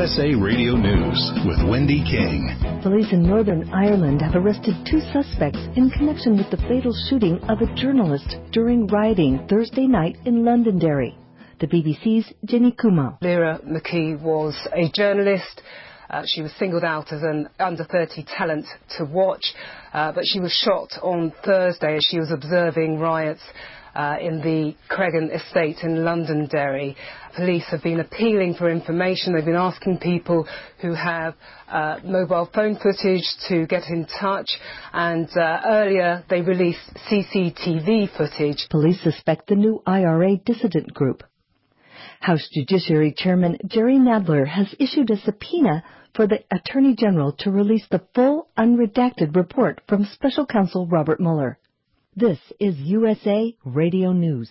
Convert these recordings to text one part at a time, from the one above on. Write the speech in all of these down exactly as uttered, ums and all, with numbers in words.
S A Radio News with Wendy King. Police in Northern Ireland have arrested two suspects in connection with the fatal shooting of a journalist during rioting Thursday night in Londonderry. The B B C's Jenny Kuma. Lyra McKee was a journalist. Uh, she was singled out as an under thirty talent to watch, uh, but she was shot on Thursday as she was observing riots uh, in the Cregan estate in Londonderry. Police have been appealing for information. They've been asking people who have uh, mobile phone footage to get in touch, and uh, earlier they released C C T V footage. Police suspect the new I R A dissident group. House Judiciary Chairman Jerry Nadler has issued a subpoena for the Attorney General to release the full, unredacted report from Special Counsel Robert Mueller. This is U S A Radio News.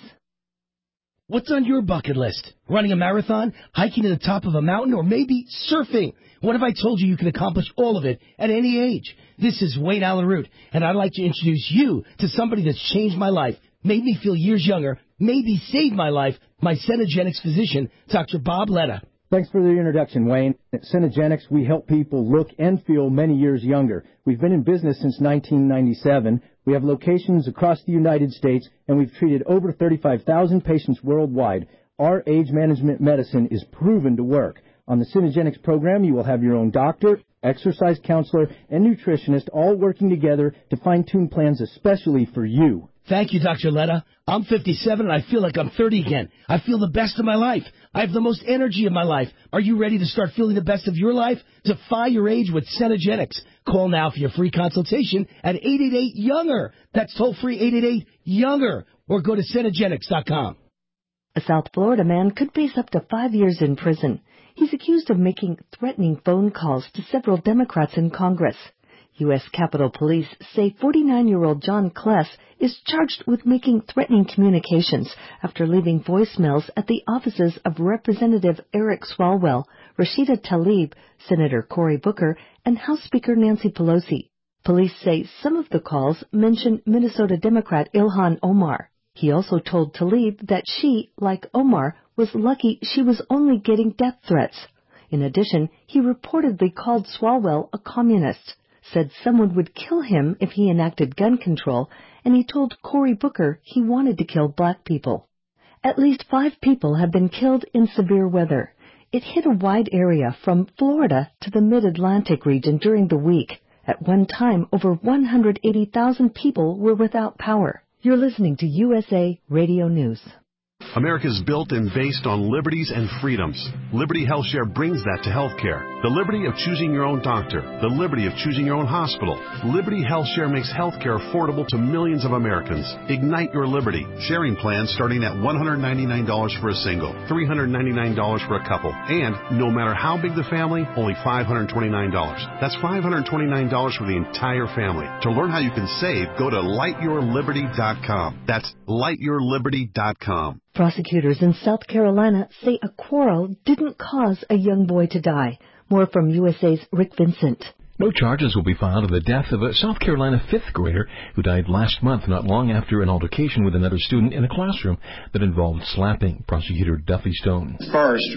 What's on your bucket list? Running a marathon, hiking to the top of a mountain, or maybe surfing? What if I told you you can accomplish all of it at any age? This is Wayne Allen Root, and I'd like to introduce you to somebody that's changed my life, made me feel years younger, maybe saved my life, my Cenegenics physician, Doctor Bob Letta. Thanks for the introduction, Wayne. At Cenegenics, we help people look and feel many years younger. We've been in business since nineteen ninety-seven. We have locations across the United States, and we've treated over thirty-five thousand patients worldwide. Our age management medicine is proven to work. On the Cenegenics program, you will have your own doctor, exercise counselor, and nutritionist all working together to fine-tune plans especially for you. Thank you, Doctor Letta. I'm fifty-seven, and I feel like I'm thirty again. I feel the best of my life. I have the most energy of my life. Are you ready to start feeling the best of your life? Defy your age with Cenegenics. Call now for your free consultation at eight eight eight, younger. That's toll-free eight eight eight, younger. Or go to Cenegenics dot com. A South Florida man could face up to five years in prison. He's accused of making threatening phone calls to several Democrats in Congress. U S Capitol Police say forty-nine-year-old John Kless is charged with making threatening communications after leaving voicemails at the offices of Representative Eric Swalwell, Rashida Tlaib, Senator Cory Booker, and House Speaker Nancy Pelosi. Police say some of the calls mention Minnesota Democrat Ilhan Omar. He also told Tlaib that she, like Omar, was lucky she was only getting death threats. In addition, he reportedly called Swalwell a communist, said someone would kill him if he enacted gun control, and he told Cory Booker he wanted to kill black people. At least five people have been killed in severe weather. It hit a wide area from Florida to the mid-Atlantic region during the week. At one time, over one hundred eighty thousand people were without power. You're listening to U S A Radio News. America's built and based on liberties and freedoms. Liberty HealthShare brings that to healthcare. The liberty of choosing your own doctor. The liberty of choosing your own hospital. Liberty HealthShare makes healthcare affordable to millions of Americans. Ignite your liberty. Sharing plans starting at one hundred ninety-nine dollars for a single, three hundred ninety-nine dollars for a couple, and no matter how big the family, only five hundred twenty-nine dollars. That's five hundred twenty-nine dollars for the entire family. To learn how you can save, go to light your liberty dot com. That's light your liberty dot com. Prosecutors in South Carolina say a quarrel didn't cause a young boy to die. More from U S A's Rick Vincent. No charges will be filed of the death of a South Carolina fifth grader who died last month, not long after an altercation with another student in a classroom that involved slapping. Prosecutor Duffy Stone. First,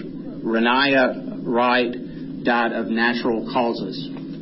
Renaya Wright died of natural causes.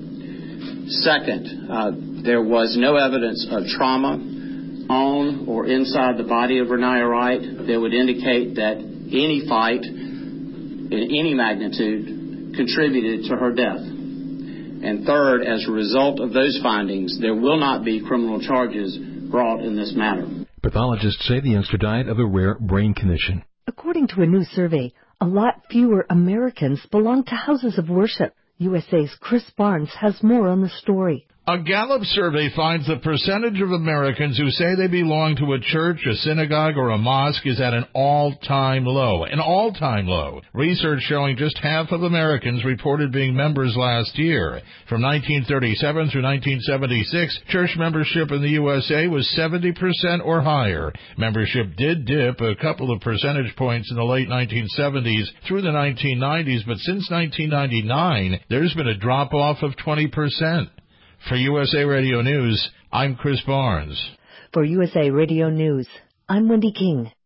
Second, uh, there was no evidence of trauma on or inside the body of Renaya Wright that would indicate that any fight in any magnitude contributed to her death. And third, as a result of those findings, there will not be criminal charges brought in this matter. Pathologists say the youngster died of a rare brain condition. According to a new survey, a lot fewer Americans belong to houses of worship. U S A's Chris Barnes has more on the story. A Gallup survey finds the percentage of Americans who say they belong to a church, a synagogue, or a mosque is at an all-time low. An all-time low. Research showing just half of Americans reported being members last year. From nineteen thirty-seven through nineteen seventy-six, church membership in the U S A was seventy percent or higher. Membership did dip a couple of percentage points in the late nineteen seventies through the nineteen nineties, but since nineteen ninety-nine, there's been a drop-off of twenty percent. For U S A Radio News, I'm Chris Barnes. For U S A Radio News, I'm Wendy King.